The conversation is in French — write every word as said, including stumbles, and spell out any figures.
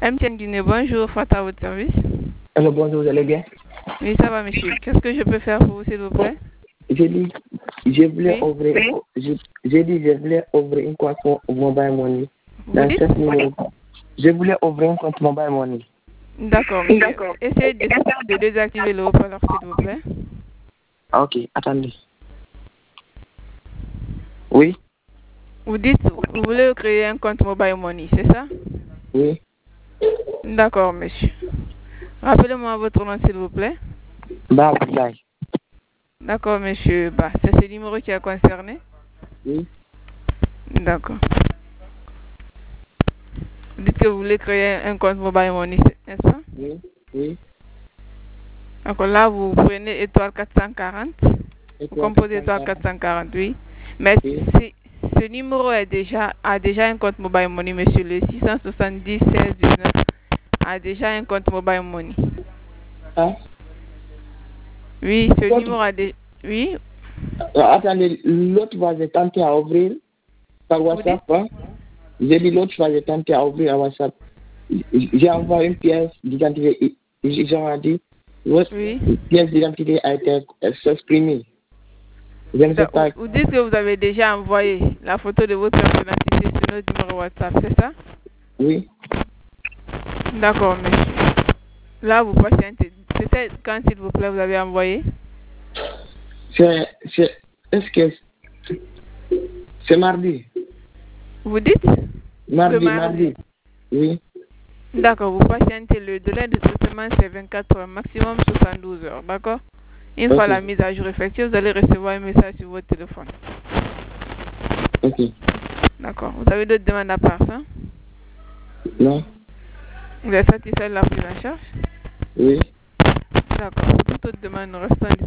M T N Guinée, bonjour, Fata à votre service. Alors bonjour, vous allez bien? Oui, ça va, monsieur. Qu'est-ce que je peux faire pour vous, s'il vous plaît? J'ai dit, je voulais Oui. ouvrir, j'ai j'ai dit, je voulais ouvrir un compte mo- mobile money. Vous Dans dites? ce numéro. Je voulais ouvrir un compte mobile money. D'accord, monsieur. Essayez de, de désactiver le haut-parleur, s'il vous plaît. Ah, ok, attendez. Oui, Vous dites, vous voulez créer un compte mobile money, c'est ça? oui. D'accord, monsieur. Rappelez-moi votre nom, s'il vous plaît. Bah, Abdoulaye. D'accord, monsieur. Bah, c'est ce numéro qui a concerné? Oui, D'accord. Vous dites que vous voulez créer un compte mobile money, n'est-ce pas? oui, oui. D'accord, là, vous prenez étoile quatre cent quarante. Et Vous toi, composez étoile quatre cent quarante, oui. Mais oui. si ce numéro est déjà, a déjà un compte mobile money, monsieur. Le six cent soixante-dix seize dix-neuf a déjà un compte mobile money. Ah, Oui, ce L'autre- numéro a déjà... Oui, euh, attendez, l'autre fois, j'ai tenté à ouvrir par WhatsApp. Hein? J'ai dit l'autre fois, j'ai tenté à ouvrir à WhatsApp. J'ai envoyé une pièce d'identité. Ils ont dit, votre oui. pièce d'identité a été supprimée. Je ne sais Da- pas. Vous vous dites que vous avez déjà envoyé la photo de votre carte d'identité sur notre numéro WhatsApp, c'est ça? Oui. D'accord, monsieur. Là, vous patientez. C'était quand, s'il vous plaît, vous avez envoyé? C'est, c'est, est-ce que c'est mardi? Vous dites? Mardi, Le mardi. mardi. Oui. D'accord, vous patientez. Le délai de traitement, c'est vingt-quatre heures, maximum soixante-douze heures, d'accord? Une Ok. fois la mise à jour effectuée, vous allez recevoir un message sur votre téléphone. Ok. D'accord. Vous avez d'autres demandes à part ça? Non. Vous êtes satisfait de la prise en charge? Oui. D'accord. Pour toute autre demande, nous restons